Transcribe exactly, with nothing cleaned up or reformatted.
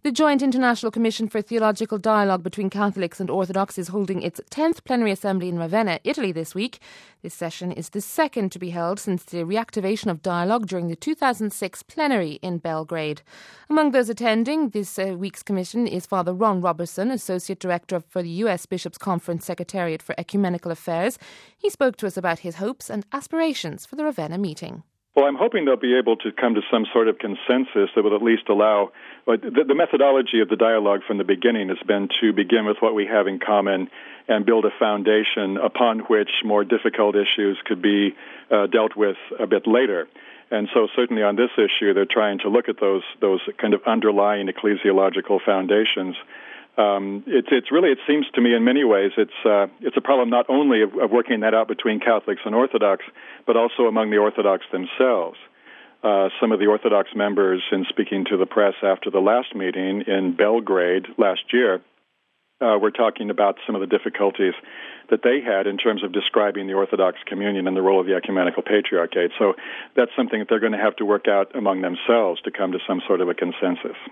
The Joint International Commission for Theological Dialogue between Catholics and Orthodox is holding its tenth plenary assembly in Ravenna, Italy this week. This session is the second to be held since the reactivation of dialogue during the two thousand six plenary in Belgrade. Among those attending this uh, week's commission is Father Ron Robertson, Associate Director for the U S Bishops' Conference Secretariat for Ecumenical Affairs. He spoke to us about his hopes and aspirations for the Ravenna meeting. Well, I'm hoping they'll be able to come to some sort of consensus that will at least allow, but the, the methodology of the dialogue from the beginning has been to begin with what we have in common and build a foundation upon which more difficult issues could be uh, dealt with a bit later. And so certainly on this issue, they're trying to look at those those kind of underlying ecclesiological foundations. Um, it's it's really, it seems to me in many ways, it's uh, it's a problem not only of, of working that out between Catholics and Orthodox, but also among the Orthodox themselves. Uh, some of the Orthodox members, in speaking to the press after the last meeting in Belgrade last year, uh, were talking about some of the difficulties that they had in terms of describing the Orthodox communion and the role of the ecumenical patriarchate. So that's something that they're going to have to work out among themselves to come to some sort of a consensus.